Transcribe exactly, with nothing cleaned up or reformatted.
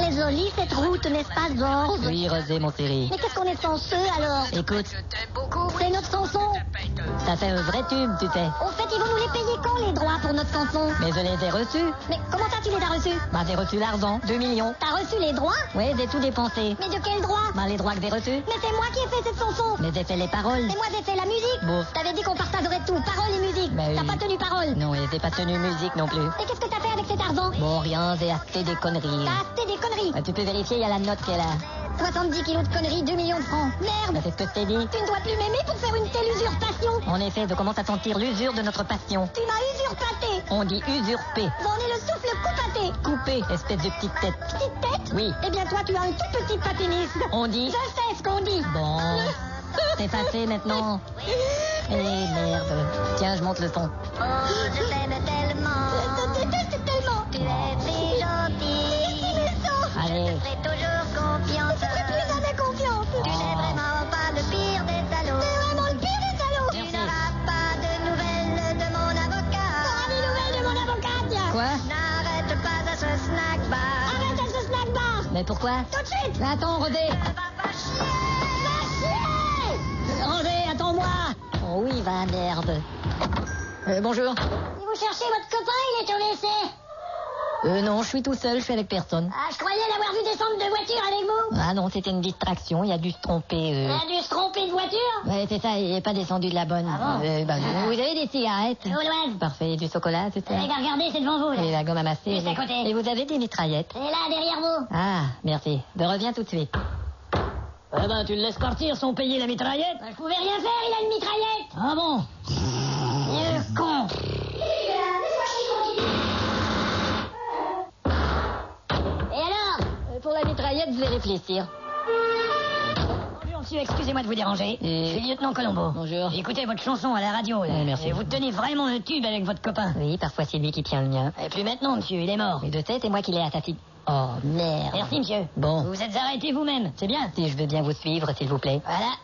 très jolie cette route, n'est-ce pas, Georges? Oui, Rosé, mon chéri. Mais qu'est-ce qu'on est chanceux alors? Écoute, C'est notre chanson. ça fait un vrai tube, tu sais. Au fait, ils vont nous les payer quand les droits pour notre chanson? Mais je les ai reçus. Mais comment ça tu les as reçus? Bah, j'ai reçu l'argent, deux millions. T'as reçu les droits? Oui, j'ai tout dépensé. Mais de quel droit? Bah, les droits que j'ai reçus. Mais c'est moi qui ai fait cette chanson. Mais j'ai fait les paroles. Mais moi j'ai fait la musique. Bon. T'avais dit qu'on partagerait tout, paroles et musique. Mais T'as oui. pas tenu parole. Non, et j'ai pas tenu musique non plus. Et qu'est-ce que t'as fait avec cet argent? Bon, rien, j'ai acheté des conneries. T'as acheté des conneries. Bah, tu peux vérifier, il y a la note qui est là. soixante-dix kilos de conneries, deux millions de francs. Bah, Merde. c'est ce que je t'ai dit. Tu ne dois plus m'aimer pour faire une telle usurpation. En effet, je commence à sentir l'usure de notre passion. Tu m'as usurpaté. On dit usurpé. J'en ai le souffle coupaté. Coupé, espèce de petite tête. Petite tête? Oui. Eh bien toi tu as un tout petit paténisme. On dit... Je sais ce qu'on dit. Bon, c'est passé maintenant. Eh merde. Tiens, je monte le ton. Oh, je t'aime tellement. Je te déteste tellement. Tu es si gentil. C'est méchant. Allez. Je ferai toujours confiance. Je ne ferai plus jamais confiance. Tu n'es vraiment pas le pire des salauds. C'est vraiment le pire des salauds. Tu n'auras pas de nouvelles de mon avocat. T'auras des nouvelles de mon avocat, tiens. Quoi? N'arrête pas à ce snack bar. Arrête à ce snack bar. Mais pourquoi? Tout de suite. Attends, Rosé. Va chier. Va chier. Rosé, attends-moi. Oh oui, va, merde. Euh, bonjour. Si vous cherchez votre copain, il est au W C. Euh, non, je suis tout seul, je suis avec personne. Ah, je croyais l'avoir vu descendre de voiture avec vous. Ah non, c'était une distraction, il a dû se tromper. Il Euh... a dû se tromper de voiture. Ouais, c'est ça, il n'est pas descendu de la bonne. Ah bon? Euh, bah, vous avez des cigarettes? Gauloise. Parfait, du chocolat, c'est ça? Les gars, regardez, c'est devant vous. Et Là. la gomme à masser. Juste à côté. Et vous avez des mitraillettes? Et là, derrière vous. Ah, merci. Je reviens tout de suite. Eh ben, tu le laisses partir sans payer la mitraillette? Bah, je pouvais rien faire, il a une mitraillette. Ah bon? Vieux con. Et alors? Euh, Pour la mitraillette, je vais réfléchir. Bonjour monsieur, excusez-moi de vous déranger. Et- Je suis lieutenant Colombo. Bonjour. J'ai écouté votre chanson à la radio. là. Ouais, merci. Et vous tenez vraiment le tube avec votre copain. Oui, parfois c'est lui qui tient le mien. Et plus maintenant, monsieur, il est mort. Et de tête, c'est moi qui l'ai assassiné. Oh, merde. Merci monsieur. Bon. Vous vous êtes arrêté vous-même, c'est bien. Si je veux bien vous suivre, s'il vous plaît. Voilà,